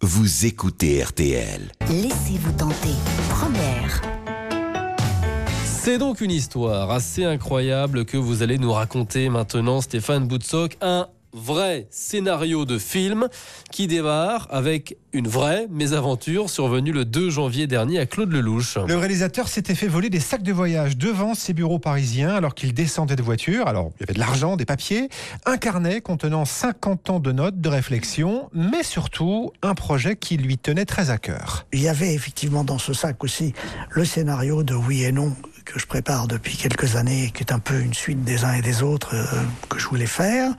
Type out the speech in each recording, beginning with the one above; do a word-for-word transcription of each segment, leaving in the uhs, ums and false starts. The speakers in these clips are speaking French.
vous écoutez R T L. Laissez-vous tenter. Première. C'est donc une histoire assez incroyable que vous allez nous raconter maintenant, Stéphane Boutsock. Un vrai scénario de film qui démarre avec une vraie mésaventure survenue le deux janvier dernier à Claude Lelouch. Le réalisateur s'était fait voler des sacs de voyage devant ses bureaux parisiens alors qu'il descendait de voiture. Alors, il y avait de l'argent, des papiers, un carnet contenant cinquante ans de notes de réflexion, mais surtout un projet qui lui tenait très à cœur. Il y avait effectivement dans ce sac aussi le scénario de Oui et Non que je prépare depuis quelques années, qui est un peu une suite des uns et des autres euh, que je voulais faire.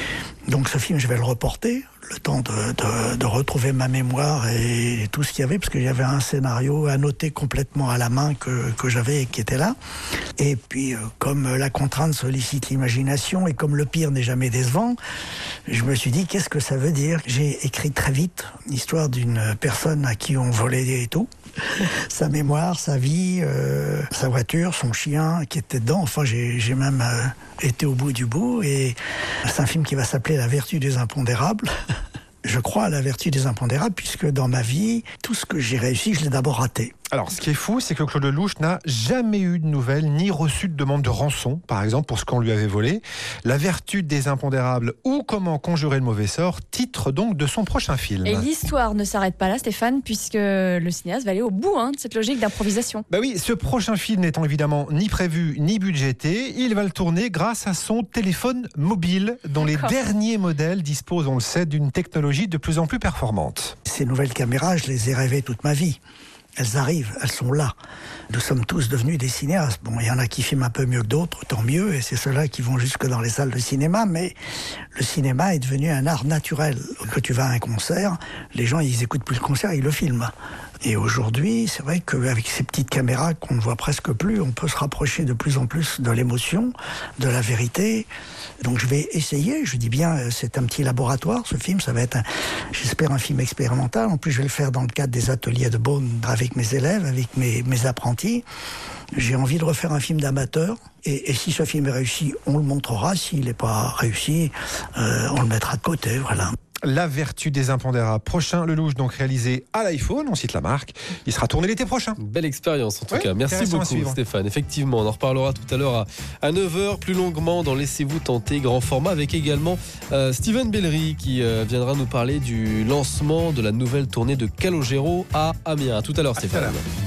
Donc ce film, je vais le reporter, le temps de, de, de retrouver ma mémoire et tout ce qu'il y avait, parce qu'il y avait un scénario annoté complètement à la main que, que j'avais et qui était là. Et puis, euh, comme la contrainte sollicite l'imagination et comme le pire n'est jamais décevant, je me suis dit, qu'est-ce que ça veut dire ? J'ai écrit très vite l'histoire d'une personne à qui on volait et tout. Sa mémoire, sa vie, euh, sa voiture, son chien qui était dedans. Enfin, j'ai, j'ai même euh, été au bout du bout. Et c'est un film qui va s'appeler La vertu des impondérables. Je crois à la vertu des impondérables puisque dans ma vie, tout ce que j'ai réussi, je l'ai d'abord raté. Alors, ce qui est fou, c'est que Claude Lelouch n'a jamais eu de nouvelles ni reçu de demande de rançon, par exemple, pour ce qu'on lui avait volé. La vertu des impondérables ou Comment conjurer le mauvais sort, titre donc de son prochain film. Et l'histoire ne s'arrête pas là, Stéphane, puisque le cinéaste va aller au bout hein, de cette logique d'improvisation. Bah oui, ce prochain film n'étant évidemment ni prévu ni budgété, il va le tourner grâce à son téléphone mobile, dont D'accord. les derniers modèles disposent, on le sait, d'une technologie de plus en plus performante. Ces nouvelles caméras, je les ai rêvées toute ma vie. Elles arrivent, elles sont là. Nous sommes tous devenus des cinéastes. Bon, il y en a qui filment un peu mieux que d'autres, tant mieux, et c'est ceux-là qui vont jusque dans les salles de cinéma, mais le cinéma est devenu un art naturel. Quand tu vas à un concert, les gens, ils écoutent plus le concert, ils le filment. Et aujourd'hui, c'est vrai qu'avec ces petites caméras qu'on ne voit presque plus, on peut se rapprocher de plus en plus de l'émotion, de la vérité. Donc je vais essayer, je dis bien, c'est un petit laboratoire, ce film, ça va être, un, j'espère, un film expérimental. En plus, je vais le faire dans le cadre des ateliers de Beaune avec mes élèves, avec mes, mes apprentis. J'ai envie de refaire un film d'amateur. Et, et si ce film est réussi, on le montrera. S'il n'est pas réussi, euh, on le mettra de côté, voilà. La vertu des impondérables. Prochain Lelouch, donc réalisé à l'iPhone, on cite la marque. Il sera tourné l'été prochain. Belle expérience en tout ouais, cas. Merci beaucoup Stéphane. Effectivement, on en reparlera tout à l'heure à, à neuf heures, plus longuement dans Laissez-vous tenter, grand format, avec également euh, Steven Bellery qui euh, viendra nous parler du lancement de la nouvelle tournée de Calogero à Amiens. À tout à l'heure Stéphane.